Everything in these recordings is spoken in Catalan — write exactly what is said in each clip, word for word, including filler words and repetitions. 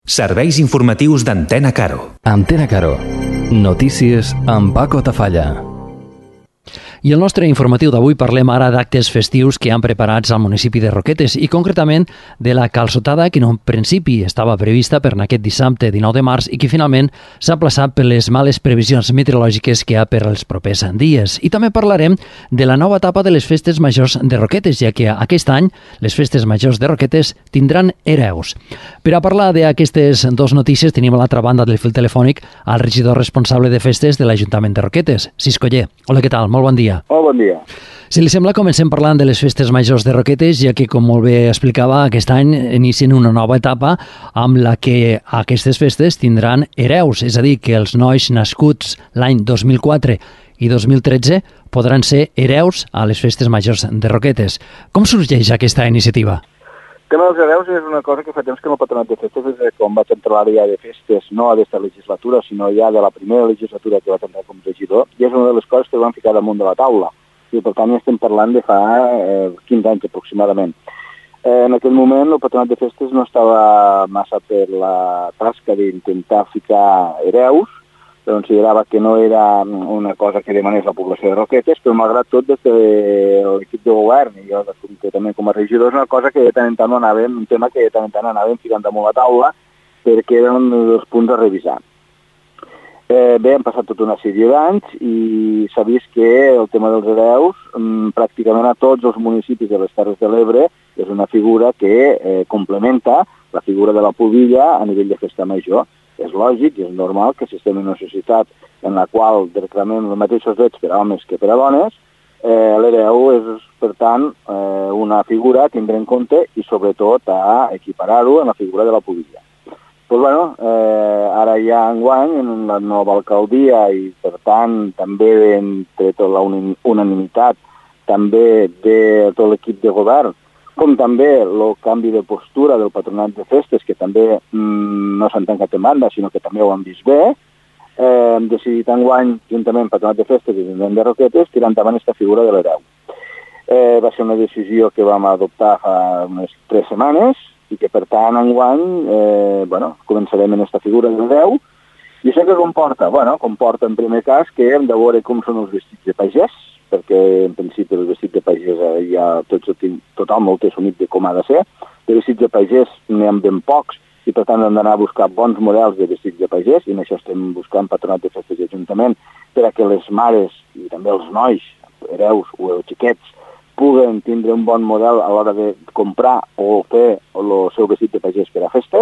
Serveis informatius d'Antena Caro. Antena Caro. Notícies amb Paco Tafalla. I el nostre informatiu d'avui parlem ara d'actes festius que han preparats al municipi de Roquetes i concretament de la calçotada que en un principi estava prevista per aquest dissabte dinou de març i que finalment s'ha aplaçat per les males previsions meteorològiques que hi ha per als propers dies. I també parlarem de la nova etapa de les festes majors de Roquetes, ja que aquest any les festes majors de Roquetes tindran hereus. Per a parlar d'aquestes dues notícies tenim a l'altra banda del fil telefònic al regidor responsable de festes de l'Ajuntament de Roquetes, Sis Coller. Hola, què tal? Molt bon dia. Molt bon dia. Si li sembla, comencem parlant de les festes majors de Roquetes, ja que, com molt bé explicava, aquest any inicien una nova etapa amb la que aquestes festes tindran hereus, és a dir, que els nois nascuts l'any dos mil quatre i dos mil tretze podran ser hereus a les festes majors de Roquetes. Com sorgeix aquesta iniciativa? El tema dels hereus és una cosa que fa temps que no patronat de festes, des de quan vaig entrar a l'àrea de festes, no d'aquesta legislatura, sinó ja de la primera legislatura que vaig entrar com regidor, i és una de les coses que van ficar damunt de la taula. I per tant ja estem parlant de fa eh, quinze anys aproximadament. Eh, en aquell moment el patronat de festes no estava massa per la tasca d'intentar ficar hereus, però considerava que no era una cosa que demanés la població de Roquetes, però malgrat tot des de l'equip de govern i jo també com a regidor és una cosa que de tant en tant anàvem, un tema que de tant en tant anàvem ficant damunt la taula perquè eren els punts a revisar. Eh, bé, han passat tota una sèrie d'anys i s'ha vist que el tema dels hereus mm, pràcticament a tots els municipis de les Terres de l'Ebre és una figura que eh, complementa la figura de la pubilla a nivell de festa major. És lògic i és normal que si estem en una societat en la qual reclamem els mateixos drets per a homes que per a dones, eh, l'hereu és, per tant, eh, una figura a tindre en compte i sobretot a equiparar-ho en la figura de la pubilla. Pues bueno, eh, ara ja enguany, en la nova alcaldia i, per tant, també entre tota la unanimitat, també de tot l'equip de govern, com també el canvi de postura del patronat de festes, que també mmm, no s'han tancat en banda, sinó que també ho han vist bé, eh, hem decidit enguany, juntament patronat de festes i Ajuntament de Roquetes, tirar endavant aquesta figura de l'hereu. Eh, va ser una decisió que vam adoptar fa unes tres setmanes, i que per tant enguany eh, bueno, començarem en aquesta figura de l'hereu. I això què comporta? Bueno, comporta en primer cas que hem de veure com són els vestits de pagès, perquè en principi el vestit de pagès ja tots, tothom el té assumit de com ha de ser. De vestits de pagès n'hi ha ben pocs i per tant hem d'anar a buscar bons models de vestits de pagès i en això estem buscant patronat de festes i ajuntament per a que les mares i també els nois, hereus o els xiquets puguen tindre un bon model a l'hora de comprar o fer el seu vestit de pagès per a festes.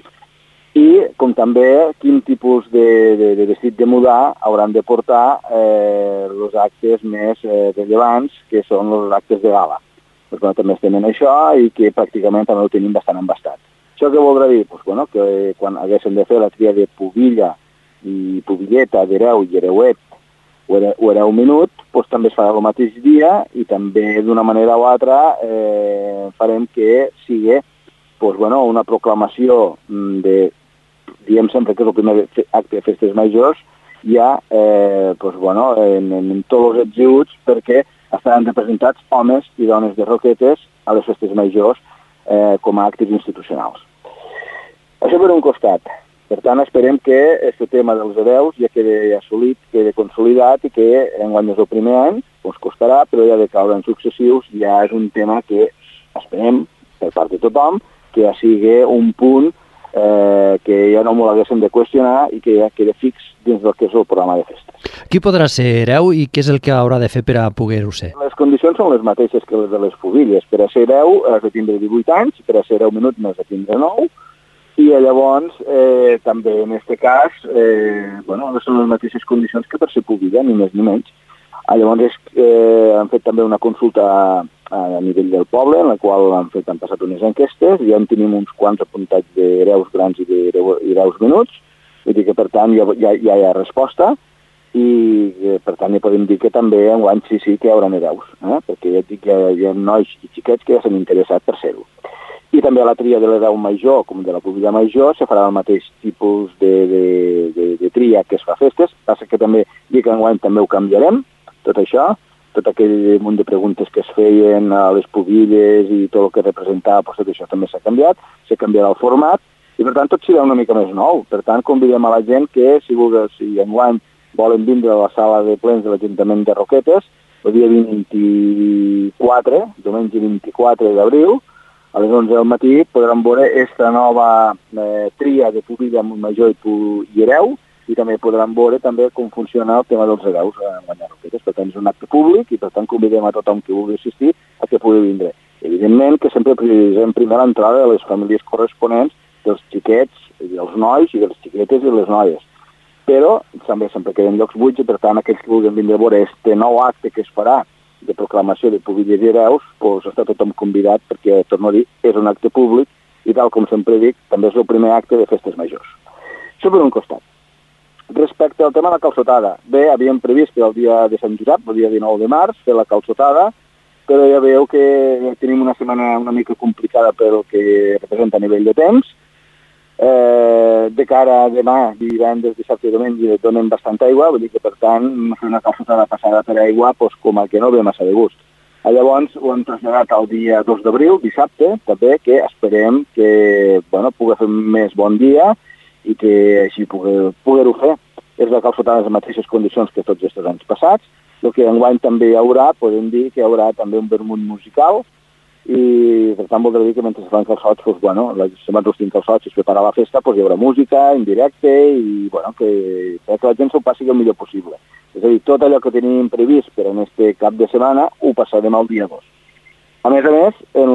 I com també quin tipus de, de, de vestit de mudar hauran de portar eh, els actes més eh, rellevants, que són els actes de gala. Per tant, també estem en això i que pràcticament també ho tenim bastant embastat. Això què voldrà dir? Pues, bueno, que quan haguéssim de fer la tria de pubilla i pubilleta, d'hereu i hereuet o hereu minut, pues, també es farà el mateix dia i també d'una manera o altra eh, farem que sigui pues, bueno, una proclamació de diem sempre que és el primer acte de festes majors, ja eh, pues, bueno, en, en tots els exuts perquè estaran representats homes i dones de Roquetes a les festes majors eh, com a actes institucionals. Això per un costat. Per tant, esperem que aquest tema dels hereus ja quedi assolit, quedi consolidat i que enguany és el primer any, doncs costarà, però ja de caure en successius ja és un tema que esperem, per part de tothom, que ja sigui un punt Eh, que ja no m'ho l'haguéssim de qüestionar i que ja quedi fix dins del que és el programa de festes. Qui podrà ser hereu i què és el que haurà de fer per a poder-ho ser? Les condicions són les mateixes que les de les pubilles. Per a ser hereu has de tindre divuit anys, per a ser hereu minut n'has de tindre nou, i llavors eh, també en aquest cas eh, bueno, són les mateixes condicions que per ser pubilla, ni més ni menys. Ah, llavors eh, han fet també una consulta a, a nivell del poble, en la qual han, fet, han passat unes enquestes, i ja en tenim uns quants apuntats d'hereus grans i d'hereus minuts, vull dir que per tant ja, ja, ja hi ha resposta, i eh, per tant ja podem dir que també enguany sí, sí que hi haurà hereus, eh? perquè ja et dic que hi ha nois i xiquets que ja s'han interessat per ser-ho. I també la tria de l'hereu major com de la pubilla major se farà el mateix tipus de, de, de, de tria que es fa a festes, passa que també dic que enguany també ho canviarem, tot això, tot aquell munt de preguntes que es feien a les pubilles i tot el que representava, doncs tot això també s'ha canviat, s'ha canviat el format i per tant tot serà una mica més nou. Per tant, convidem a la gent que, si, vulgui, si enguany volen vindre a la sala de plens de l'Ajuntament de Roquetes, el dia vint-i-quatre, diumenge vint-i-quatre d'abril, a les onze del matí, podran veure aquesta nova eh, tria de pubilla Montmajor i, Pu i Hereu, i també podran veure també com funciona el tema dels hereus a guanyar Roquetes. Per tant, és un acte públic i per tant convidem a tothom que vulgui assistir a que pugui vindre. Evidentment que sempre prioritzem primer l'entrada de les famílies corresponents dels xiquets, dels nois i dels xiquetes i les noies. Però també sempre queden llocs buits i per tant aquells que vulguin vindre a veure este nou acte que es farà de proclamació de pubilles i hereus, doncs està tothom convidat perquè, torno a dir, és un acte públic i tal com sempre dic, també és el primer acte de festes majors. Això per un costat. Respecte al tema de la calçotada, bé, havíem previst que el dia de Sant Josep, el dia dinou de març, fer la calçotada, però ja veieu que tenim una setmana una mica complicada pel que representa a nivell de temps. Eh, de cara a demà, divendres, dissabte i diumenge, donen bastanta aigua, vull dir que, per tant, fer una calçotada passada per aigua, doncs, com el que no ve massa de gust. Llavors, ho hem traslladat al dia dos d'abril, dissabte, també, que esperem que, bueno, pugui fer més bon dia i que així poder-ho fer. És la calçotada en les mateixes condicions que tots aquests anys passats. El que enguany també hi haurà, podem dir que hi haurà també un vermut musical, i per tant voldrà dir que mentre es fan calçots, doncs, bueno, si van rostint calçots i es prepara la festa, doncs hi haurà música en directe i, bueno, que, que la gent s'ho passi el millor possible. És a dir, tot allò que tenim previst per en este cap de setmana ho passarem al dia dos. A més a més, en,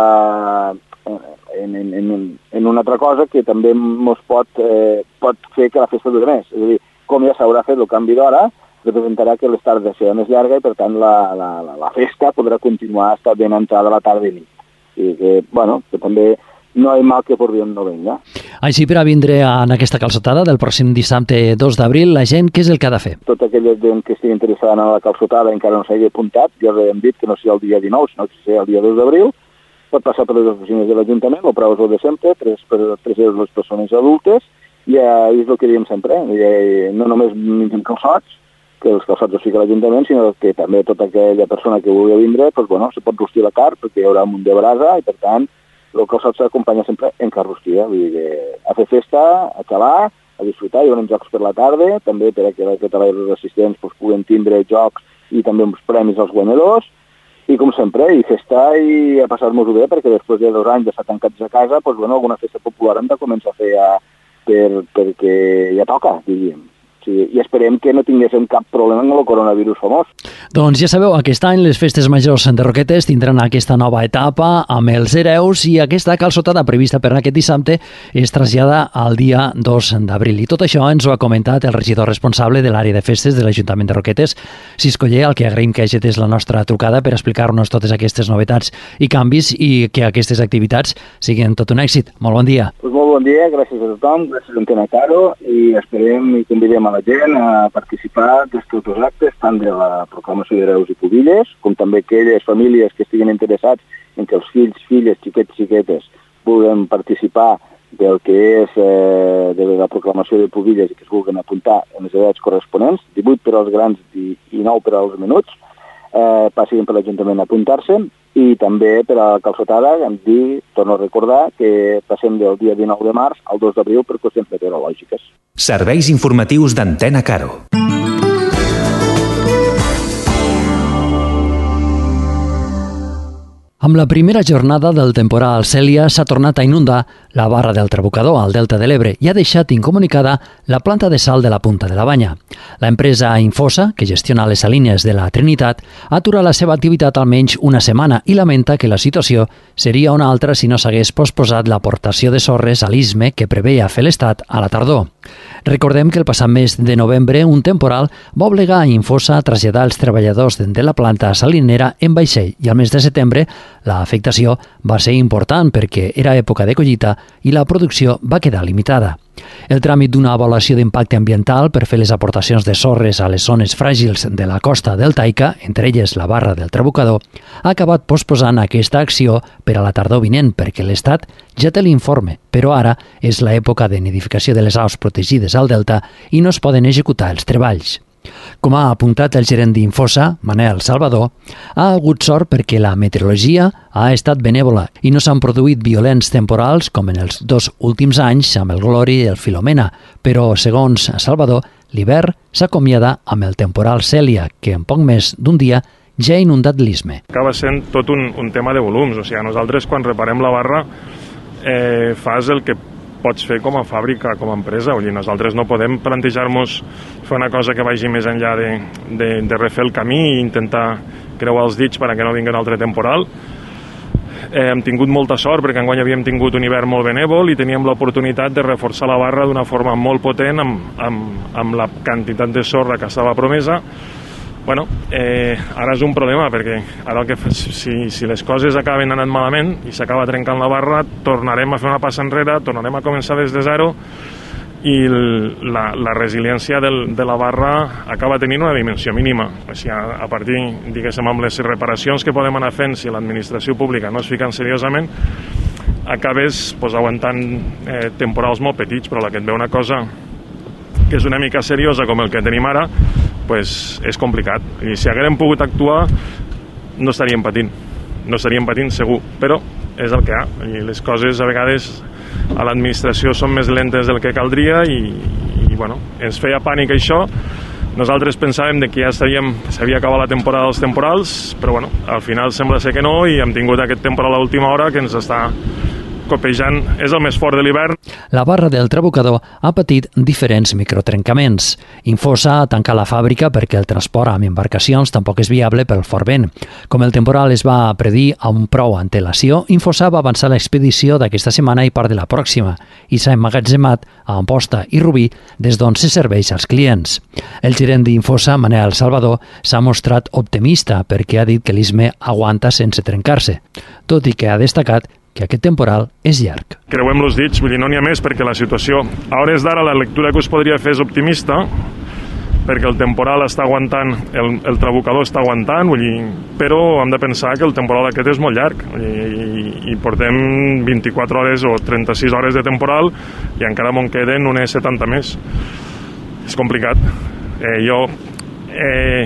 la, en, en, en, en una altra cosa que també ens pot, eh, pot fer que la festa dure més. És a dir, com ja s'haurà fet el canvi d'hora, representarà que les tardes serà més llarga i, per tant, la, la, la festa podrà continuar estar ben entrada a la tarda i nit. I que, bueno, que també no hi ha mal que por bien no venga. Així, per a vindre en aquesta calçotada del pròxim dissabte dos d'abril, la gent, què és el que ha de fer? Tota aquella gent que estigui interessada en la calçotada encara no s'hagi apuntat, ja hem dit que no sigui el dia dinou, sinó que sigui el dia dos d'abril, pot passar per les oficines de l'Ajuntament, el preu és el de sempre, tres, tres euros les persones adultes, i eh, és el que diem sempre, eh, no només mengem calçots, que els calçots els fica l'Ajuntament, sinó que també tota aquella persona que vulgui vindre, doncs, bueno, se pot rostir la carn, perquè hi haurà un munt de brasa, i per tant, el calçot s'acompanya sempre en carn rostida, vull dir que a fer festa, a xalar, a disfrutar, hi haurà jocs per la tarda, també per a que els assistents doncs, puguen tindre jocs i també uns premis als guanyadors, i com sempre, i festa i a passar-nos-ho bé, perquè després de dos anys d'estar tancats a casa, doncs, bueno, alguna festa popular hem de començar a fer a, per, perquè ja toca, diríem. Sí, i esperem que no tinguéssim cap problema amb el coronavirus famós. Doncs ja sabeu, aquest any les festes majors de Roquetes tindran aquesta nova etapa amb els hereus i aquesta calçotada prevista per aquest dissabte es trasllada al dia dos d'abril. I tot això ens ho ha comentat el regidor responsable de l'àrea de festes de l'Ajuntament de Roquetes, Cisco Ller, al que agraïm que hagi des la nostra trucada per explicar-nos totes aquestes novetats i canvis i que aquestes activitats siguin tot un èxit. Molt bon dia. Pues molt bon dia, gràcies a tothom, gràcies a Antena Caro i esperem i convidem a la gent a participar d'aquests dos actes, tant de la proclamació d'hereus i pubilles, com també aquelles famílies que estiguin interessats en que els fills, filles, xiquets, xiquetes vulguin participar del que és eh, de la proclamació de pubilles i que es vulguin apuntar en les edats corresponents, divuit per als grans i, i nou per als menuts, eh, passin per l'Ajuntament a apuntar-se, i també per a la calçotada, em dir, torno a recordar, que passem del dia dinou de març al dos d'abril per qüestions meteorològiques. Serveis informatius d'Antena Caro. Amb la primera jornada del temporal Cèlia s'ha tornat a inundar la barra del Trabucador al Delta de l'Ebre i ha deixat incomunicada la planta de sal de la Punta de la Banya. La empresa Infosa, que gestiona les salines de la Trinitat, atura la seva activitat almenys una setmana i lamenta que la situació seria una altra si no s'hagués posposat l'aportació de sorres a l'Istme que preveia fer l'Estat a la tardor. Recordem que el passat mes de novembre un temporal va obligar a Infosa a traslladar els treballadors de la planta salinera en vaixell i al mes de setembre l'afectació va ser important perquè era època de collita i la producció va quedar limitada. El tràmit d'una avaluació d'impacte ambiental per fer les aportacions de sorres a les zones fràgils de la costa deltaica, entre elles la barra del Trabucador, ha acabat posposant aquesta acció per a la tardor vinent perquè l'Estat ja té l'informe, però ara és l'època de nidificació de les aus protegides al delta i no es poden executar els treballs. Com ha apuntat el gerent d'Infosa, Manel Salvador, ha hagut sort perquè la meteorologia ha estat benèvola i no s'han produït violents temporals com en els dos últims anys amb el Glory i el Filomena, però, segons Salvador, l'hivern s'acomiada amb el temporal Cèlia, que en poc més d'un dia ja ha inundat l'Istme. Acaba sent tot un, un tema de volums, o sigui, nosaltres quan reparem la barra eh, fas el que pots fer com a fàbrica, com a empresa. Vull dir, nosaltres no podem plantejar-nos fer una cosa que vagi més enllà de, de, de refer el camí i intentar creuar els dits perquè no vingui un altre temporal. Eh, hem tingut molta sort perquè enguany havíem tingut un hivern molt benèvol i teníem l'oportunitat de reforçar la barra d'una forma molt potent amb, amb, amb la quantitat de sorra que estava promesa. Bueno, eh, ara és un problema perquè ara el que, si, si les coses acaben anant malament i s'acaba trencant la barra, tornarem a fer una passa enrere, tornarem a començar des de zero i el, la, la resiliència del, de la barra acaba tenint una dimensió mínima. O sigui, a, a partir, diguéssim, amb les reparacions que podem anar fent, si l'administració pública no es fica seriosament, acabes pues, aguantant eh, temporals molt petits, però la que et ve una cosa que és una mica seriosa com el que tenim ara, pues és complicat. I si haguérem pogut actuar, no estaríem patint. No estaríem patint segur, però és el que hi ha. I les coses a vegades a l'administració són més lentes del que caldria i, i bueno, ens feia pànic això. Nosaltres pensàvem de que ja s'havia acabat la temporada dels temporals, però bueno, al final sembla ser que no i hem tingut aquest temporal a l'última hora que ens està copejant, és el més fort de l'hivern. La barra del Trabucador ha patit diferents microtrencaments. Infosa ha tancat la fàbrica perquè el transport amb embarcacions tampoc és viable pel fort vent. Com el temporal es va predir amb prou antelació, Infosa va avançar l'expedició d'aquesta setmana i part de la pròxima i s'ha emmagatzemat a Amposta i Rubí des d'on se serveix als clients. El gerent d'Infosa, Manel Salvador, s'ha mostrat optimista perquè ha dit que l'Istme aguanta sense trencar-se, tot i que ha destacat que aquest temporal és llarg. Creuem els dits, vull dir, no n'hi ha més perquè la situació, a hores d'ara la lectura que us podria fer és optimista perquè el temporal està aguantant, el, el trabucador està aguantant, vull dir, però hem de pensar que el temporal aquest és molt llarg i, i portem vint-i-quatre hores o trenta-sis hores de temporal i encara m'en queden unes setanta més. És complicat. Eh, jo eh,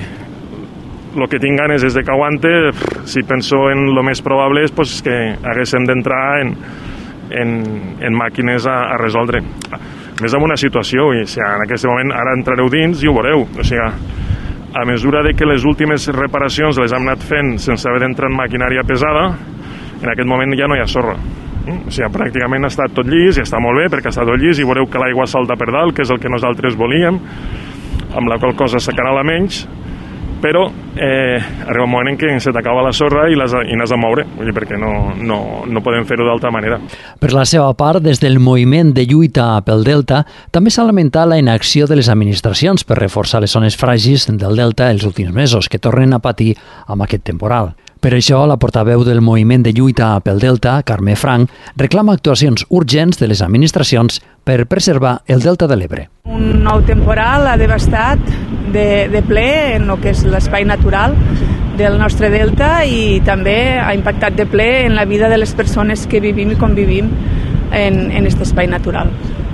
el que tinc ganes és de que aguante. Si penso en lo més probable és pues, que haguéssim d'entrar en, en, en màquines a, a resoldre. Més en una situació, o sigui, en aquest moment ara entrareu dins i ho veureu. O sigui, a mesura de que les últimes reparacions les hem anat fent sense haver d'entrar en maquinària pesada, en aquest moment ja no hi ha sorra. O sigui, pràcticament ha estat tot llis i està molt bé perquè està tot llis i veureu que l'aigua salta per dalt, que és el que nosaltres volíem, amb la qual cosa s'acanala menys, però eh, arriba un moment en què se t'acaba la sorra i n'has de moure, vull dir, perquè no, no, no podem fer-ho d'altra manera. Per la seva part, des del moviment de lluita pel Delta, també s'ha lamentat la inacció de les administracions per reforçar les zones fràgils del Delta els últims mesos, que tornen a patir amb aquest temporal. Per això, la portaveu del moviment de lluita pel Delta, Carme Frank, reclama actuacions urgents de les administracions per preservar el Delta de l'Ebre. Un nou temporal ha devastat de, de ple en el que és l'espai natural del nostre delta i també ha impactat de ple en la vida de les persones que vivim i convivim en, en aquest espai natural.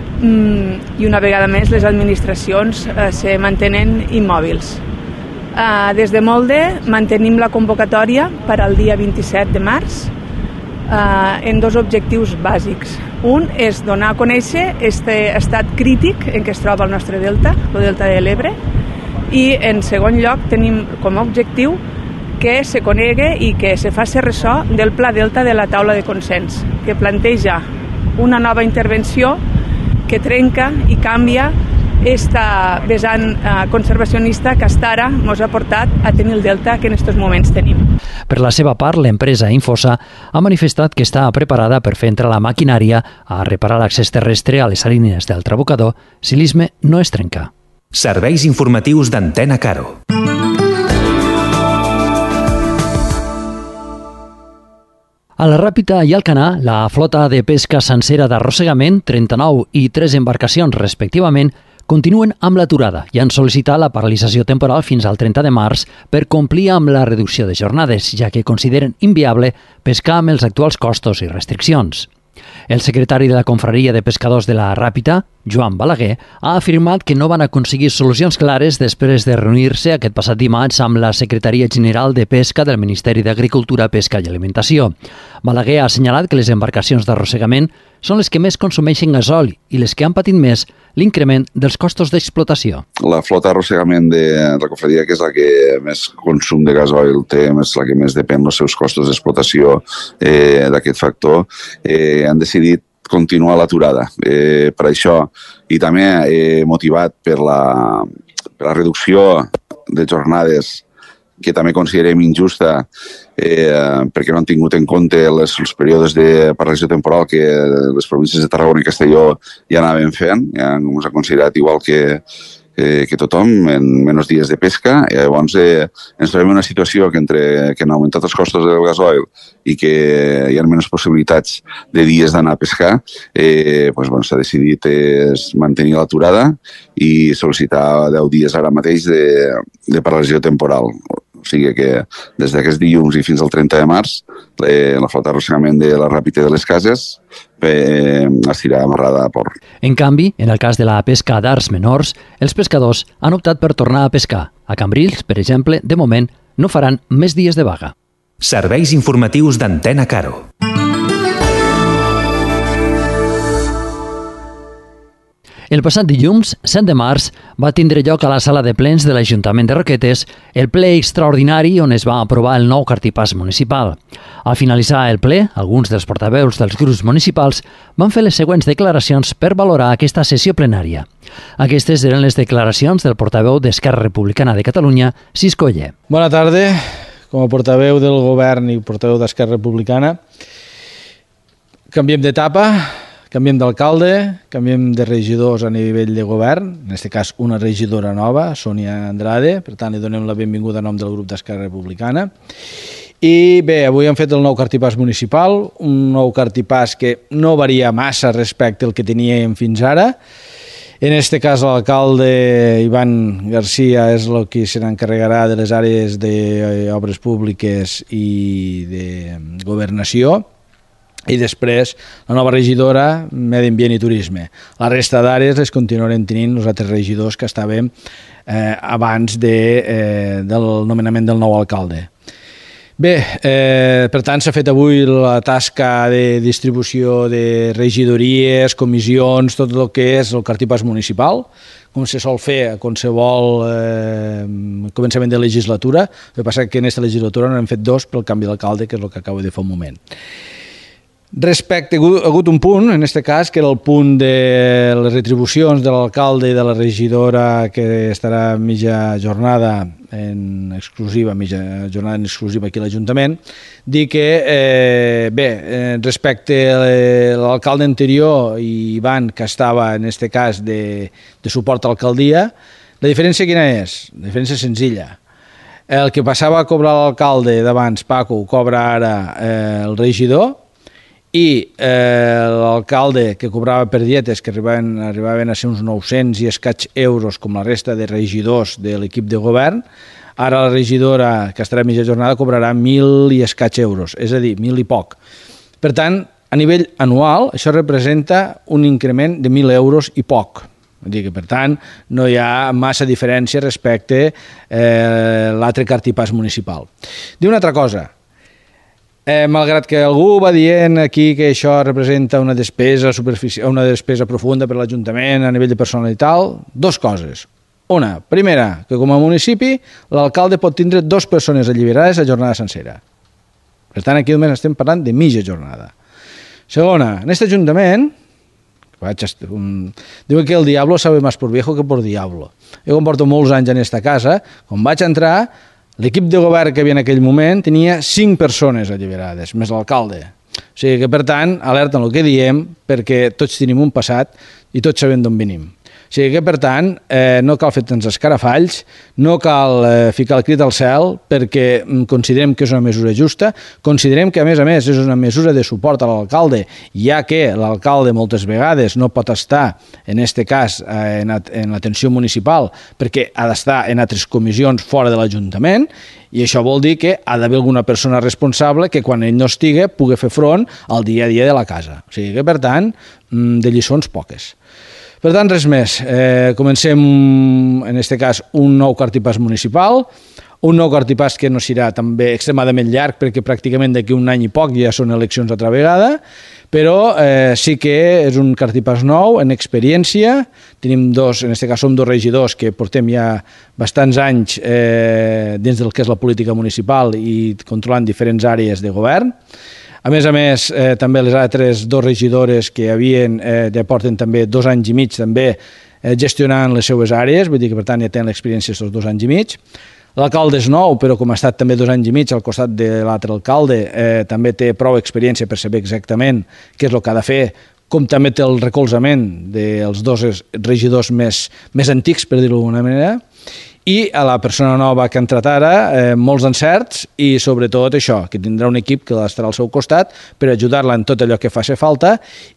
Mm, I una vegada més les administracions eh, se mantenen immòbils. Uh, des de Molde mantenim la convocatòria per al dia vint-i-set de març uh, en dos objectius bàsics. Un és donar a conèixer aquest estat crític en què es troba el nostre delta, el delta de l'Ebre, i en segon lloc tenim com a objectiu que se conegue i que se faci ressò del Pla Delta de la taula de consens, que planteja una nova intervenció que trenca i canvia esta vessant eh, conservacionista que hasta ara ens ha portat a tenir el delta que en aquests moments tenim. Per la seva part, l'empresa Infosa ha manifestat que està preparada per fer entrar la maquinària a reparar l'accés terrestre a les línies del Trabucador si l'Istme no es trenca. Serveis informatius d'Antena Caro. A la Ràpita i Alcanar, la flota de pesca sencera d'arrossegament, trenta-nou i tres embarcacions respectivament, continuen amb l'aturada i han sol·licitat la paralització temporal fins al trenta de març per complir amb la reducció de jornades, ja que consideren inviable pescar amb els actuals costos i restriccions. El secretari de la Confraria de Pescadors de la Ràpita, Joan Balaguer, ha afirmat que no van aconseguir solucions clares després de reunir-se aquest passat dimarts amb la Secretaria General de Pesca del Ministeri d'Agricultura, Pesca i Alimentació. Balaguer ha assenyalat que les embarcacions d'arrossegament són les que més consumeixen gasoli i les que han patit més l'increment dels costos d'explotació. La flota d'arrossegament de la Confraria, que és la que més consum de gasoil té, és la que més depèn dels seus costos d'explotació eh, d'aquest factor, eh, han decidit continuar l'aturada. Eh, per això, i també eh, motivat per la, per la reducció de jornades que també considerem injusta eh, perquè no han tingut en compte les, els períodes de paralització temporal que les províncies de Tarragona i Castelló ja anaven fent, ja ens ha considerat igual que, que, que tothom, en menys dies de pesca. I llavors eh, ens trobem en una situació que entre que han augmentat els costos del gasoil i que hi ha menys possibilitats de dies d'anar a pescar, eh, doncs, bueno, s'ha decidit eh, mantenir l'aturada i sol·licitar deu dies ara mateix de, de paralització temporal. O sigui que des d'aquest dilluns i fins al trenta de març eh, la flota d'arrossegament de la Ràpita de les Cases eh, estirà amarrada a port. En canvi, en el cas de la pesca d'arts menors, els pescadors han optat per tornar a pescar. A Cambrils, per exemple, de moment no faran més dies de vaga. Serveis informatius d'Antena Caro. El passat dilluns, set de març, va tindre lloc a la sala de plens de l'Ajuntament de Roquetes el ple extraordinari on es va aprovar el nou cartipàs municipal. Al finalitzar el ple, alguns dels portaveus dels grups municipals van fer les següents declaracions per valorar aquesta sessió plenària. Aquestes eren les declaracions del portaveu d'Esquerra Republicana de Catalunya, Cisco Oller. Bona tarda. Com a portaveu del govern i portaveu d'Esquerra Republicana, canviem d'etapa, canviem d'alcalde, canviem de regidors a nivell de govern, en aquest cas una regidora nova, Sònia Andrade, per tant li donem la benvinguda a nom del grup d'Esquerra Republicana. I bé, avui hem fet el nou cartipàs municipal, un nou cartipàs que no varia massa respecte al que teníem fins ara. En aquest cas l'alcalde Ivan García és el que se n'encarregarà de les àrees d'obres públiques i de governació. I després la nova regidora, Medi Ambient i Turisme. La resta d'àrees les continuarem tenint els altres regidors que estàvem eh, abans de, eh, del nomenament del nou alcalde. Bé, eh, per tant, s'ha fet avui la tasca de distribució de regidories, comissions, tot el que és el cartipàs municipal, com se sol fer a qualsevol eh, començament de legislatura. El que passa és que en aquesta legislatura no hem fet dos pel canvi d'alcalde, que és el que acabo de fer un moment. Respecte, ha hagut un punt, en aquest cas, que era el punt de les retribucions de l'alcalde i de la regidora que estarà mitja jornada en exclusiva, mitja jornada en exclusiva aquí a l'Ajuntament, dir que, eh, bé, respecte a l'alcalde anterior i Ivan, que estava, en aquest cas, de, de suport a l'alcaldia, la diferència quina és? La diferència és senzilla. El que passava a cobrar l'alcalde d'abans, Paco, ho cobra ara eh, el regidor, i eh, l'alcalde que cobrava per dietes, que arribaven, arribaven a ser uns nou-cents i escaig euros com la resta de regidors de l'equip de govern, ara la regidora que estarà a mitja jornada cobrarà mil i escaig euros, és a dir, mil i poc. Per tant, a nivell anual, això representa un increment de mil euros i poc. Vull dir que, per tant, no hi ha massa diferència respecte a eh, l'altre cartipàs municipal. Diu una altra cosa. Eh, malgrat que algú va dient aquí que això representa una despesa superficial, una despesa profunda per l'Ajuntament a nivell de personal i tal, dos coses. Una, primera, que com a municipi l'alcalde pot tindre dues persones alliberades a jornada sencera. Per tant, aquí només estem parlant de mitja jornada. Segona, en aquest Ajuntament, vaig, um, diuen que el diablo sabe más por viejo que por diablo. Jo com porto molts anys en aquesta casa, quan vaig entrar, l'equip de govern que havia en aquell moment tenia cinc persones alliberades, més l'alcalde. O sigui que, per tant, alerta en el que diem, perquè tots tenim un passat i tots sabem d'on venim. O sigui que, per tant, eh, no cal fer tants escarafalls, no cal eh, ficar el crit al cel, perquè considerem que és una mesura justa, considerem que, a més a més, és una mesura de suport a l'alcalde, ja que l'alcalde moltes vegades no pot estar, en aquest cas, eh, en, en l'atenció municipal, perquè ha d'estar en altres comissions fora de l'Ajuntament, i això vol dir que ha d'haver alguna persona responsable que quan ell no estigui pugui fer front al dia a dia de la casa. O sigui que, per tant, de lliçons poques. Per tant, res més. Eh, comencem, en aquest cas, un nou cartipàs municipal, un nou cartipàs que no serà també extremadament llarg perquè pràcticament d'aquí un any i poc ja són eleccions altra vegada, però eh, sí que és un cartipàs nou, en experiència. Tenim dos, en aquest cas som dos regidors que portem ja bastants anys eh, dins del que és la política municipal i controlant diferents àrees de govern. A més a més, eh, també les altres dues regidores que havien, eh, ja porten també dos anys i mig també eh, gestionant les seues àrees, vull dir que per tant ja tenen l'experiència aquests dos anys i mig. L'alcalde és nou, però com ha estat també dos anys i mig al costat de l'altre alcalde, eh, també té prou experiència per saber exactament què és el que ha de fer, com també té el recolzament dels dos regidors més, més antics, per dir-ho d'alguna manera, i a la persona nova que ha entrat ara, eh, molts encerts i sobretot això, que tindrà un equip que estarà al seu costat per ajudar-la en tot allò que faci falta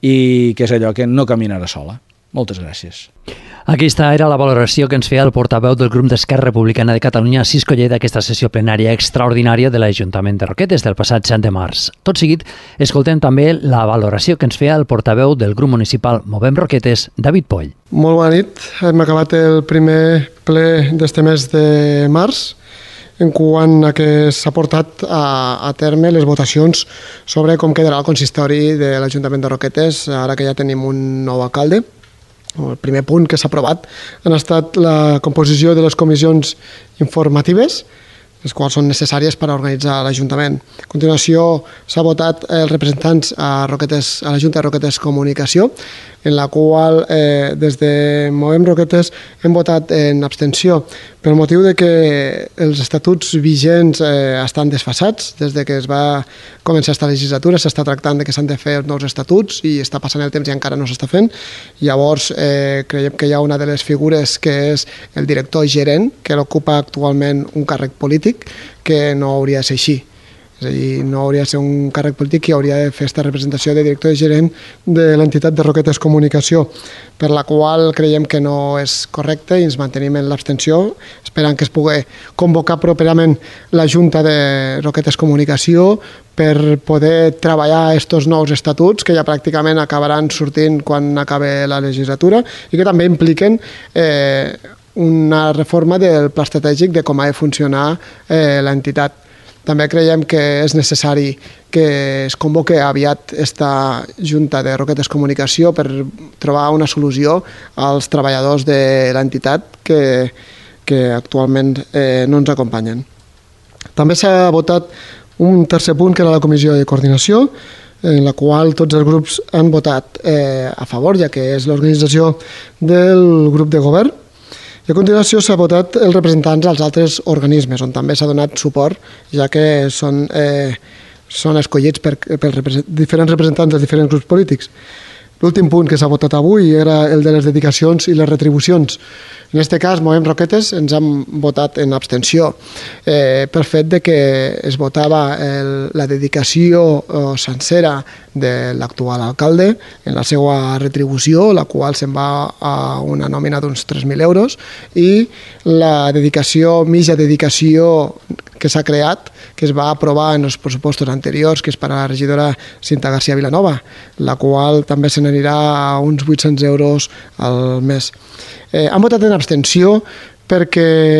i que és allò que no caminarà sola. Moltes gràcies. Aquesta era la valoració que ens feia el portaveu del grup d'Esquerra Republicana de Catalunya, Assis Coller, d'aquesta sessió plenària extraordinària de l'Ajuntament de Roquetes del passat set de març. Tot seguit, escoltem també la valoració que ens feia el portaveu del grup municipal Movem Roquetes, David Poll. Molt bona nit. Hem acabat el primer ple d'este mes de març, en quant a que s'ha portat a, a terme les votacions sobre com quedarà el consistori de l'Ajuntament de Roquetes, ara que ja tenim un nou alcalde. El primer punt que s'ha aprovat ha estat la composició de les comissions informatives, les quals són necessàries per organitzar l'Ajuntament. A continuació s'ha votat els representants a, Roquetes, a la Junta de Roquetes Comunicació, en la qual eh, des de Movem Roquetes hem votat en abstenció pel motiu de que els estatuts vigents eh, estan desfasats. Des de que es va començar aquesta legislatura s'està tractant de que s'han de fer nous estatuts i està passant el temps i encara no s'està fent. Llavors eh, creiem que hi ha una de les figures que és el director gerent, que l'ocupa actualment un càrrec polític, que no hauria de ser així. És a dir, no hauria de ser un càrrec polític i hauria de fer aquesta representació de director i gerent de l'entitat de Roquetes Comunicació, per la qual creiem que no és correcte i ens mantenim en l'abstenció, esperant que es pugui convocar properament la Junta de Roquetes Comunicació per poder treballar aquests nous estatuts que ja pràcticament acabaran sortint quan acabi la legislatura i que també impliquen eh, una reforma del pla estratègic de com ha de funcionar eh, l'entitat. També creiem que és necessari que es convoque aviat esta Junta de Roquetes Comunicació per trobar una solució als treballadors de l'entitat que, que actualment eh, no ens acompanyen. També s'ha votat un tercer punt, que era la Comissió de Coordinació, en la qual tots els grups han votat eh, a favor, ja que és l'organització del grup de govern. I a continuació s'ha votat els representants als altres organismes, on també s'ha donat suport, ja que són, eh, són escollits per, per represent, diferents representants dels diferents grups polítics. L'últim punt que s'ha votat avui era el de les dedicacions i les retribucions. En aquest cas, Movem Roquetes ens hem votat en abstenció eh, per fet de que es votava el, la dedicació eh, sencera de l'actual alcalde en la seva retribució, la qual se'n va a una nòmina d'uns tres mil euros, i la dedicació, mitja dedicació que s'ha creat, que es va aprovar en els pressupostos anteriors, que és per a la regidora Cinta García Vilanova, la qual també se n'anirà a uns vuit-cents euros al mes. Eh, han votat en abstenció perquè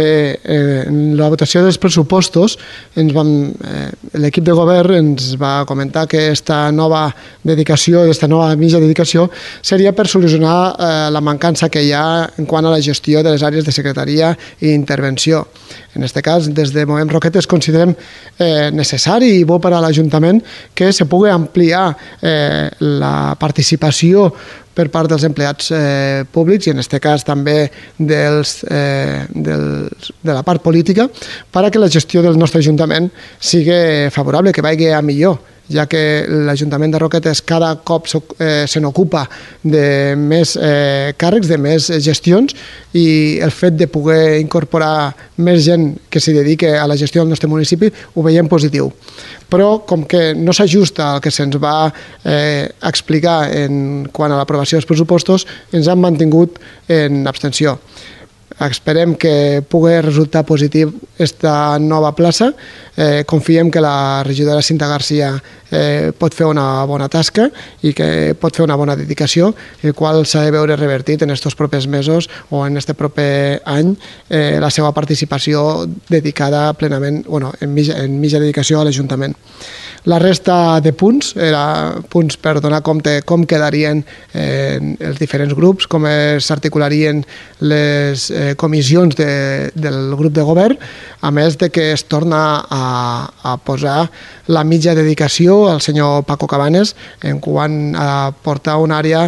eh, en la votació dels pressupostos ens vam, eh, l'equip de govern ens va comentar que aquesta nova dedicació, aquesta nova mitja dedicació seria per solucionar eh, la mancança que hi ha en quant a la gestió de les àrees de secretaria i intervenció. En aquest cas, des de Movem Roquetes considerem eh, necessari i bo per a l'Ajuntament que se pugui ampliar eh, la participació per part dels empleats eh, públics i en aquest cas també dels, eh, dels, de la part política, per a que la gestió del nostre Ajuntament sigui favorable, que vagi a millor. ja que l'Ajuntament de Roquetes cada cop eh, se n'ocupa de més eh, càrrecs, de més gestions, i el fet de poder incorporar més gent que s'hi dedique a la gestió del nostre municipi ho veiem positiu. Però com que no s'ajusta al que se'ns va eh, explicar en quant a l'aprovació dels pressupostos, ens han mantingut en abstenció. Esperem que pugui resultar positiu aquesta nova plaça. Eh, confiem que la regidora Cinta Garcia eh, pot fer una bona tasca i que pot fer una bona dedicació, el qual s'ha de veure revertit en aquests propers mesos o en aquest proper any eh, la seva participació dedicada plenament, bueno, en mitja, en mitja dedicació a l'Ajuntament. La resta de punts, era punts per donar compte com quedarien eh, els diferents grups, com s'articularien les eh, comissions de, del grup de govern, a més de que es torna a, a posar la mitja dedicació al senyor Paco Cabanes en quant a portar una àrea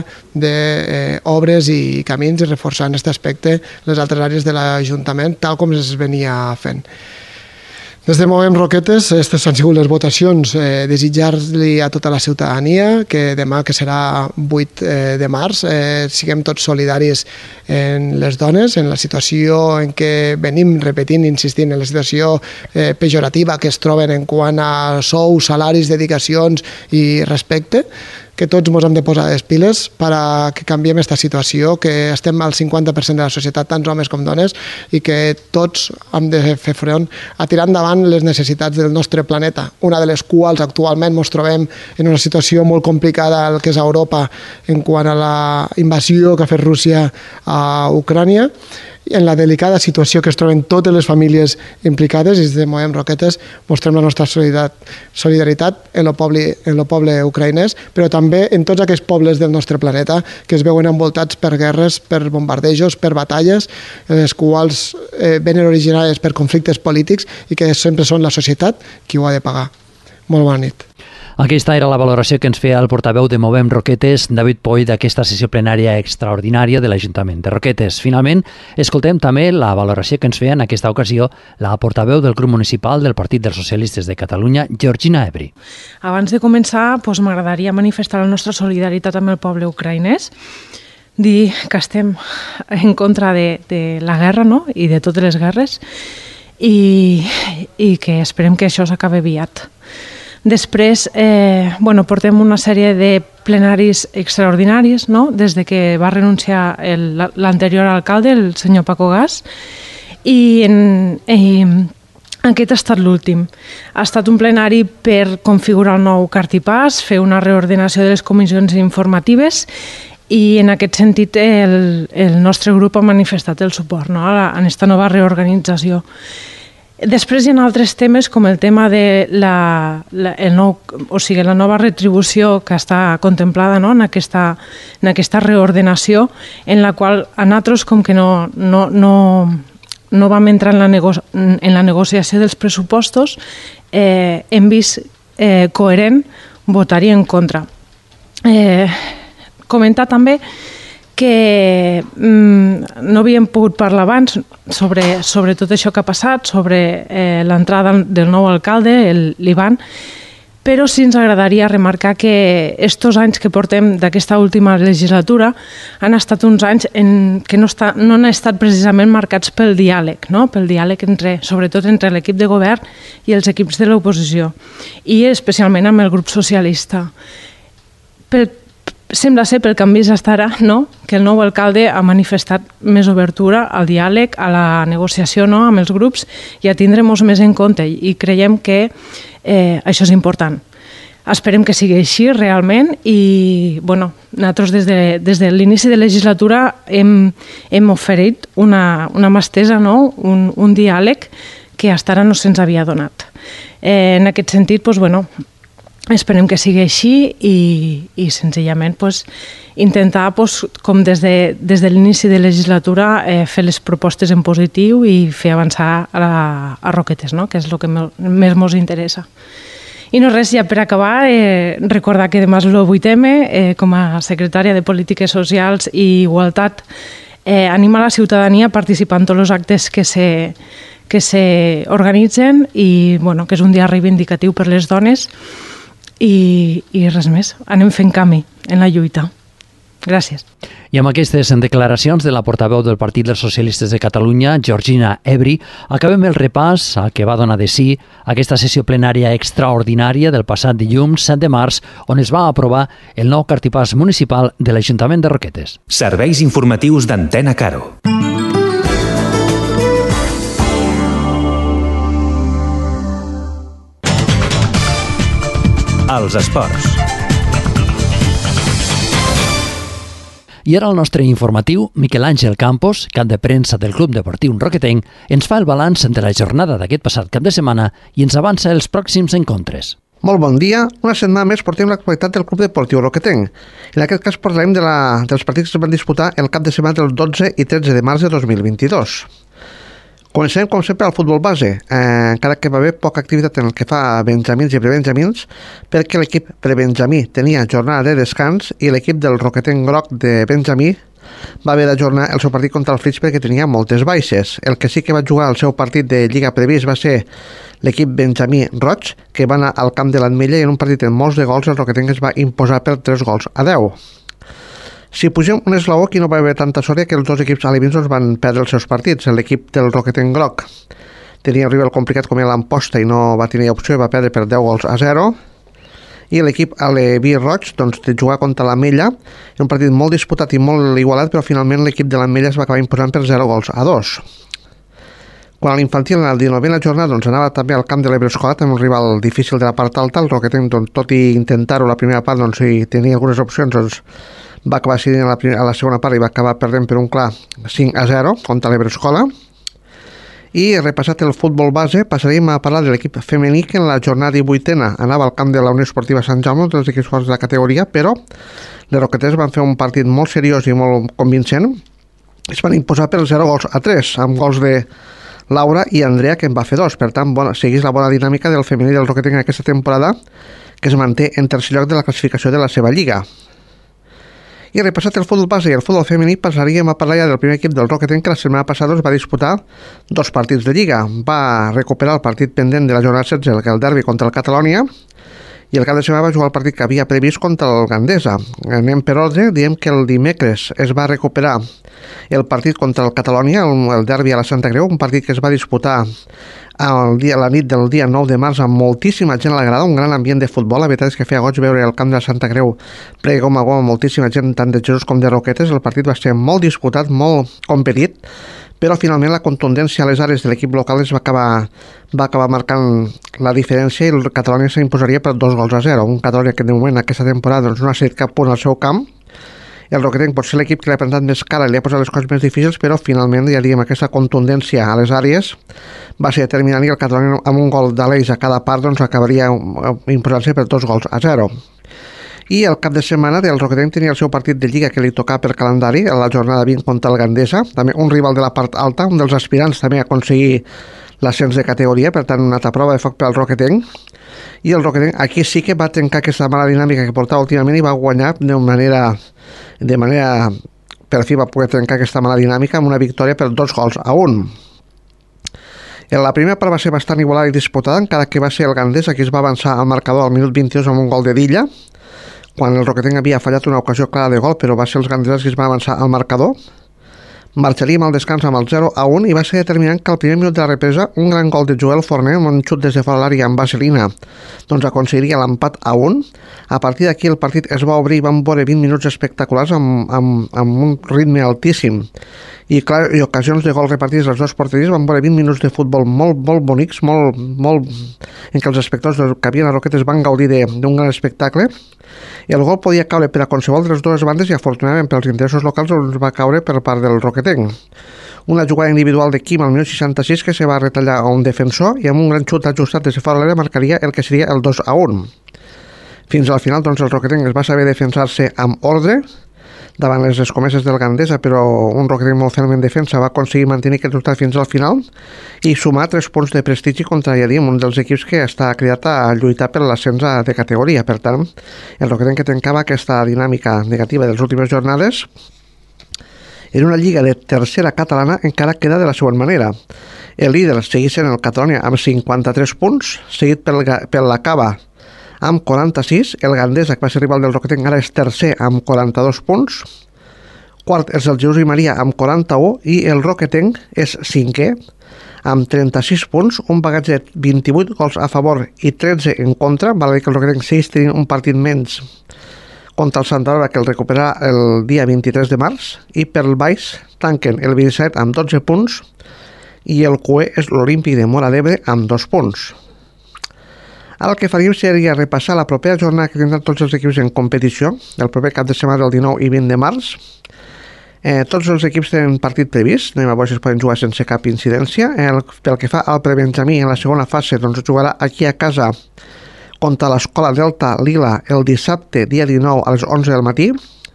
d'obres eh, i camins i reforçar en aquest aspecte les altres àrees de l'Ajuntament, tal com es venia fent. Des de Movem Roquetes, aquestes han sigut les votacions. Eh, desitjar-li a tota la ciutadania que demà, que serà vuit de març, eh, siguem tots solidaris en les dones, en la situació en què venim repetint, insistint, en la situació eh, pejorativa que es troben en quant a sous, salaris, dedicacions i respecte, que tots ens hem de posar les piles per a que canviem aquesta situació, que estem al cinquanta per cent de la societat, tant homes com dones, i que tots hem de fer front a tirar endavant les necessitats del nostre planeta, una de les quals actualment ens trobem en una situació molt complicada el que és a Europa en quant a la invasió que ha fet Rússia a Ucrània, en la delicada situació que es troben totes les famílies implicades, i des de Movem Roquetes mostrem la nostra solidaritat en el poble, en el poble ucraïnès, però també en tots aquests pobles del nostre planeta que es veuen envoltats per guerres, per bombardejos, per batalles, les quals eh, venen originades per conflictes polítics i que sempre són la societat qui ho ha de pagar. Molt bona nit. Aquesta era la valoració que ens feia el portaveu de Movem Roquetes, David Poy, d'aquesta sessió plenària extraordinària de l'Ajuntament de Roquetes. Finalment, escoltem també la valoració que ens feia en aquesta ocasió la portaveu del grup municipal del Partit dels Socialistes de Catalunya, Georgina Ebri. Abans de començar, doncs, m'agradaria manifestar la nostra solidaritat amb el poble ucraïnès, dir que estem en contra de, de la guerra, no?, i de totes les guerres, i, i que esperem que això s'acabi aviat. Després, eh, bueno, portem una sèrie de plenaris extraordinaris, no?, des de que va renunciar el, l'anterior alcalde, el senyor Paco Gas, i, en, i aquest ha estat l'últim. Ha estat un plenari per configurar el nou cartipàs, fer una reordenació de les comissions informatives, i en aquest sentit el, el nostre grup ha manifestat el suport, no?, a aquesta nova reorganització. Després hi ha altres temes com el tema de la, la, el nou, o sigui, la nova retribució que està contemplada, no?, en, aquesta, en aquesta reordenació, en la qual a nosaltres com que no, no, no, no vam entrar en la, nego, en la negociació dels pressupostos, eh, hem vist eh, coherent votar-hi en contra. Eh, comentar també que mm, no havíem pogut parlar abans sobre, sobre tot això que ha passat, sobre eh, l'entrada del nou alcalde, l'Ivan, però sí ens agradaria remarcar que estos anys que portem d'aquesta última legislatura han estat uns anys en que no, està, no han estat precisament marcats pel diàleg, no?, pel diàleg entre, sobretot entre l'equip de govern i els equips de l'oposició, i especialment amb el grup socialista. Pel Sembla ser, pel que hem vist fins ara, no?, que el nou alcalde ha manifestat més obertura al diàleg, a la negociació, no?, amb els grups, i a tindre-nos més en compte, i creiem que eh, això és important. Esperem que sigui així realment, i bueno, nosaltres des de, des de l'inici de legislatura hem, hem oferit una, una mà estesa, no?, un, un diàleg que fins ara no se'ns havia donat. Eh, en aquest sentit, doncs, bueno, esperem que sigui així i, i senzillament pues, intentar, pues, com des de, des de l'inici de legislatura, eh, fer les propostes en positiu i fer avançar a, la, a Roquetes, no?, que és el que més ens interessa. I no res, ja per acabar, eh, recordar que demà és el vuit eme, eh, com a secretària de Polítiques Socials i Igualtat, eh, anima la ciutadania a participar en tots els actes que se, que se organitzen i bueno, que és un dia reivindicatiu per les dones. i, i res més. Anem fent camí en la lluita. Gràcies. I amb aquestes declaracions de la portaveu del Partit dels Socialistes de Catalunya, Georgina Ebri, acabem el repàs al que va donar de sí aquesta sessió plenària extraordinària del passat dilluns set de març, on es va aprovar el nou cartipàs municipal de l'Ajuntament de Roquetes. Serveis informatius d'Antena Caro. Els esports. I ara el nostre informatiu, Miquel Àngel Campos, cap de premsa del Club Deportiu Roquetenc, ens fa el balanç de la jornada d'aquest passat cap de setmana i ens avança els pròxims encontres. Molt bon dia. Una setmana més portem l'actualitat del Club Deportiu Roquetenc. En aquest cas parlarem de la, dels partits que es van disputar el cap de setmana del dotze i tretze de març de dos mil vint-i-dos. Comencem, com sempre, al futbol base, eh, encara que va haver poca activitat en el que fa a benjamins i prebenjamins, perquè l'equip prebenjamí tenia jornada de descans i l'equip del Roquetenc Groc de Benjamí va haver d'ajornar el seu partit contra el Flix perquè tenia moltes baixes. El que sí que va jugar el seu partit de Lliga previst va ser l'equip Benjamí Roig, que va anar al camp de l'Ametlla i en un partit amb molts de gols el Roquetenc es va imposar per tres gols a deu. Si pugem un esglaó, aquí no va haver tanta sort que els dos equips alevins van perdre els seus partits. L'equip del Roquetenc Groc tenia un rival complicat com era l'Amposta i no va tenir opció i va perdre per deu gols a zero. I l'equip aleví Roig doncs, de jugar contra l'Ametlla, un partit molt disputat i molt igualat, però finalment l'equip de l'Ametlla es va acabar imposant per zero gols a dos. Quan a l'infantil, en la dinovena jornada, doncs, anava també al camp de l'Ebrescola, també un rival difícil de la part alta, el Roquetenc, doncs, tot i intentar-ho la primera part, doncs, si tenia algunes opcions, doncs, va acabar decidint a la, primera, a la segona part i va acabar perdent per un clar cinc a zero contra l'Ebrescola. I repassat el futbol base, passaríem a parlar de l'equip femení que en la jornada divuitena anava al camp de la Unió Esportiva Sant Jaume, dels equips forts de la categoria, però les roquetes van fer un partit molt seriós i molt convincent. Es van imposar per zero gols a tres, amb gols de Laura i Andrea, que en va fer dos. Per tant, bona, seguís la bona dinàmica del femení del Roquetenc en aquesta temporada, que es manté en tercer lloc de la classificació de la seva lliga. I repassat el futbol base i el futbol femení, passaríem a parlar ja del primer equip del Roquetenc, que la setmana passada es va disputar dos partits de lliga. Va recuperar el partit pendent de la jornada setze, el derbi contra el Catalònia, i el cap de setmana va jugar el partit que havia previst contra el Gandesa. Anem per ordre, diem que el dimecres es va recuperar el partit contra el Catalònia, el, el derbi a la Santa Creu, un partit que es va disputar el dia, la nit del dia nou de març amb moltíssima gent a la grada, un gran ambient de futbol. La veritat és que feia goig veure el camp de la Santa Creu ple com a gom, moltíssima gent, tant de Jesús com de Roquetes. El partit va ser molt disputat, molt competit, però finalment la contundència a les àrees de l'equip local es va acabar, va acabar marcant la diferència i el Catalònia s'imposaria per dos gols a zero. Un Catalònia que de moment aquesta temporada doncs, no ha cedit cap punt al seu camp. El Roquetenc pot ser l'equip que l'ha plantat més cara i li ha posat les coses més difícils, però finalment, ja diguem, aquesta contundència a les àrees va ser determinant i el Catalònia amb un gol d'Aleix a cada part doncs, acabaria imposant-se per dos gols a zero. I el cap de setmana el Roquetenc tenia el seu partit de lliga que li tocava per calendari, a la jornada vint contra el Gandesa, també un rival de la part alta, un dels aspirants també a aconseguir l'ascens de categoria, per tant una altra prova de foc pel Roquetenc. I el Roquetenc aquí sí que va trencar aquesta mala dinàmica que portava últimament i va guanyar de manera, de manera per fi va poder trencar aquesta mala dinàmica amb una victòria per dos gols a un. La primera part va ser bastant igualada i disputada, encara que va ser el Gandesa qui es va avançar al marcador al minut vint-i-dos amb un gol de Dilla, quan el Roquetenc havia fallat una ocasió clara de gol, però va ser els gandeses qui es van avançar al marcador. Marxaríem al descans amb el zero a un i va ser determinant que al primer minut de la represa un gran gol de Joel Forner amb un xut des de fora l'àrea amb vaselina doncs aconseguiria l'empat a un. A partir d'aquí el partit es va obrir i vam veure vint minuts espectaculars amb, amb, amb un ritme altíssim i, clar, i ocasions de gol repartits als dos porteries. Vam veure vint minuts de futbol molt, molt bonics, molt, molt, en què els espectadors que havien a Roquetes van gaudir d'un gran espectacle. El gol podia caure per a qualsevol de les dues bandes i afortunadament pels interessos locals doncs va caure per part del Roquetenc. Una jugada individual de Quim al minut seixanta-sis que se va retallar a un defensor i amb un gran xut ajustat des de fora l'àrea marcaria el que seria el dos a un. Fins al final doncs el Roquetenc es va saber defensar-se amb ordre davant les escomeses del Gandesa, però un Roquetenc molt ferm en defensa va aconseguir mantenir aquest resultat fins al final i sumar tres punts de prestigi contra, ja diem, un dels equips que està cridat a lluitar per l'ascens de categoria. Per tant, el Roquetenc que tancava aquesta dinàmica negativa de les últimes jornades en una lliga de tercera catalana encara queda de la següent manera. El líder segueix sent el Catalònia amb cinquanta-tres punts, seguit pel, pel la Cava amb quaranta-sis. El Gandesa, que va ser rival del Roquetenc, ara és tercer amb quaranta-dos punts. Quart és el Jesús i Maria amb quaranta-u i el Roquetenc és cinquè amb trenta-sis punts, un bagatge de vint-i-vuit gols a favor i tretze en contra. Val a dir que el Roquetenc segueix tenint un partit menys contra el Santa Laura, que el recuperarà el dia vint-i-tres de març, i per el baix tanquen el vint-i-set amb dotze punts i el cué és l'Olímpic de Móra d'Ebre amb dos punts. Ara el que faríem seria repassar la propera jornada que tindran tots els equips en competició, el proper cap de setmana del dinou i vint de març. Eh, tots els equips tenen partit previst, anem a veure si es poden jugar sense cap incidència. El, pel que fa al prebenjamí, en la segona fase, doncs jugarà aquí a casa contra l'Escola Delta Lila el dissabte, dia dinou, a les onze del matí.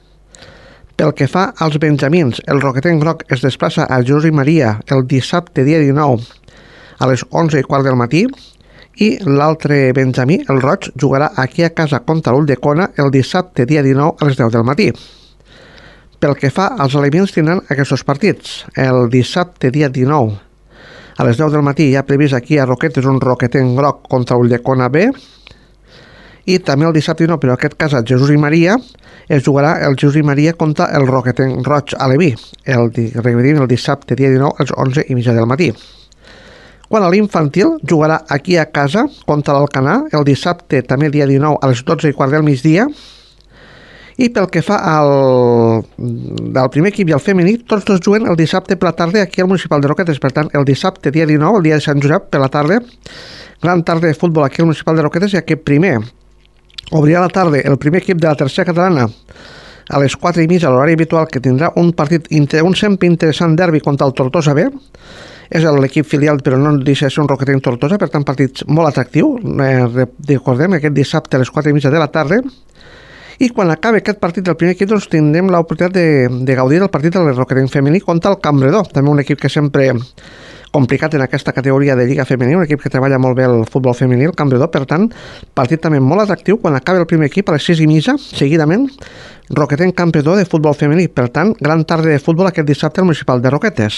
Pel que fa als benjamins, el Roquetenc Groc es desplaça a Jesús i Maria el dissabte, dia dinou, a les onze i quart del matí. I l'altre benjamí, el Roig, jugarà aquí a casa contra l'Ulldecona el dissabte, dia dinou, a les deu del matí. Pel que fa als aliments, tindran aquests partits. El dissabte, dia dinou, a les deu del matí, hi ha previst aquí a Roquetes un Roquetenc Groc contra l'Ulldecona B, i també el dissabte dinou, però en aquest cas a Jesús i Maria, es jugarà el Jesús i Maria contra el Roquetenc Roig Aleví, el, el dissabte, dia dinou, a les onze i mitja del matí. Quan a l'infantil, jugarà aquí a casa contra l'Alcanar el dissabte, també dia dinou, a les dotze i quart del migdia. I pel que fa al, al primer equip i al femení, tots dos juguen el dissabte per la tarda aquí al Municipal de Roquetes. Per tant, el dissabte, dia dinou, el dia de Sant Josep, per la tarda, gran tarda de futbol aquí al Municipal de Roquetes, ja que primer obrirà la tarda el primer equip de la tercera catalana a les quatre i mitja, a l'horari habitual, que tindrà un partit, un sempre interessant derbi contra el Tortosa B. És l'equip filial, però no deixa de ser un Roquetenc Tortosa, per tant, partit molt atractiu. Eh, recordem, aquest dissabte a les quatre i mitja de la tarda. I quan acabi aquest partit del primer equip, doncs tindrem l'oportunitat de, de gaudir del partit del Roquetenc femení contra el Campredó, també un equip que sempre complicat en aquesta categoria de Lliga Femení, un equip que treballa molt bé el futbol femení, el Campredó. Per tant, partit també molt atractiu quan acabi el primer equip a les sis i mitja, seguidament, Roquetenc Campredó de futbol femení. Per tant, gran tarda de futbol aquest dissabte al Municipal de Roquetes.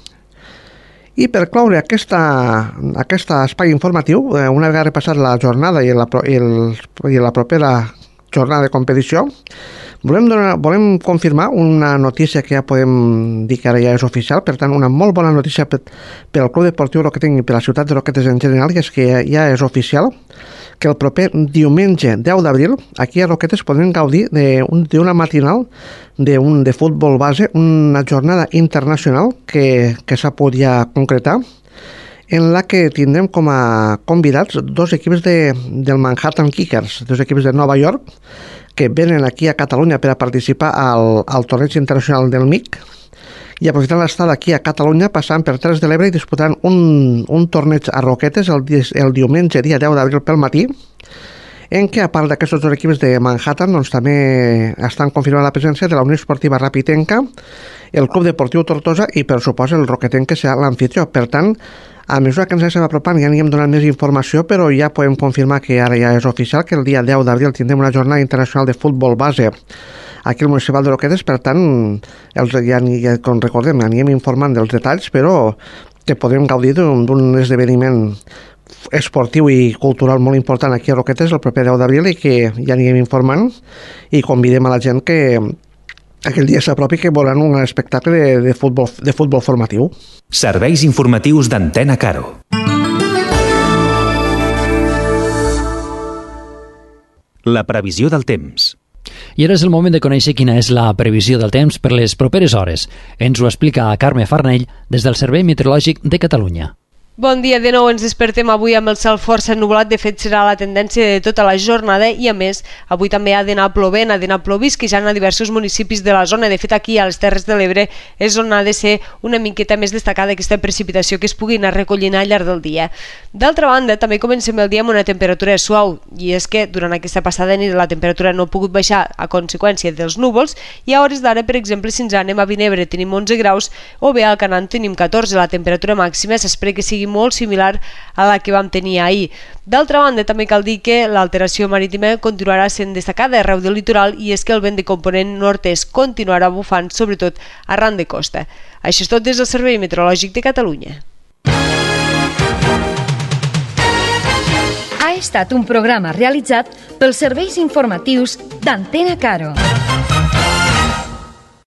I per cloure aquesta, aquest espai informatiu, una vegada repassat la jornada i la, i, el, i la propera jornada de competició, volem, donar, volem confirmar una notícia que ja podem dir que ara ja és oficial. Per tant, una molt bona notícia per, per al Club Deportiu Roquetenc i per la ciutat de Roquetes en general, i és que ja, ja és oficial que el proper diumenge deu d'abril aquí a Roquetes podrem gaudir d'una matinal de, un, de futbol base, una jornada internacional que, que s'ha pogut ja concretar, en la que tindrem com a convidats dos equips de, del Manhattan Kickers, dos equips de Nova York, que venen aquí a Catalunya per a participar al, al torneig internacional del M I C, i aprofitant l'estada aquí a Catalunya, passant per Terres de l'Ebre i disputant un, un torneig a Roquetes el, el diumenge, dia deu d'abril pel matí, en què, a part d'aquests dos equips de Manhattan, doncs també estan confirmant la presència de la Unió Esportiva Rapitenca, el Club Deportiu Tortosa i, per supost, el Roquetenc, que serà l'anfitrió. Per tant, a mesura que ens estem apropant ja anirem donant més informació, però ja podem confirmar que ara ja és oficial que el dia deu d'abril tindrem una jornada internacional de futbol base aquí al Municipal de Roquetes. Per tant, els, ja, ja, com recordem, anirem informant dels detalls, però que podrem gaudir d'un esdeveniment esportiu i cultural molt important aquí a Roquetes el proper deu d'abril, i que ja anirem informant i convidem a la gent que aquell dia s'apropi, que veuran un espectacle de, de, futbol, de futbol formatiu. Serveis informatius d'Antena Caro. La previsió del temps. I ara és el moment de conèixer quina és la previsió del temps per les properes hores. Ens ho explica Carme Farnell des del Servei Meteorològic de Catalunya. Bon dia, de nou ens despertem avui amb el cel força ennubulat. De fet, serà la tendència de tota la jornada, i a més, avui també ha d'anar plovent, ha d'anar plovisquejant a diversos municipis de la zona. De fet, aquí a les Terres de l'Ebre és on ha de ser una miqueta més destacada aquesta precipitació que es pugui anar recollint al llarg del dia. D'altra banda, també comencem el dia amb una temperatura suau, i és que durant aquesta passada nit la temperatura no ha pogut baixar a conseqüència dels núvols, i a hores d'ara, per exemple, si ens anem a Vinebre tenim onze graus, o bé a Alcanar tenim catorze. La temperatura màxima s'espera que sigui molt similar a la que vam tenir ahir. D'altra banda, també cal dir que l'alteració marítima continuarà sent destacada arreu del litoral, i és que el vent de component nord-est continuarà bufant, sobretot arran de costa. Això és tot des del Servei Meteorològic de Catalunya. Ha estat un programa realitzat pels serveis informatius d'Antena Caro.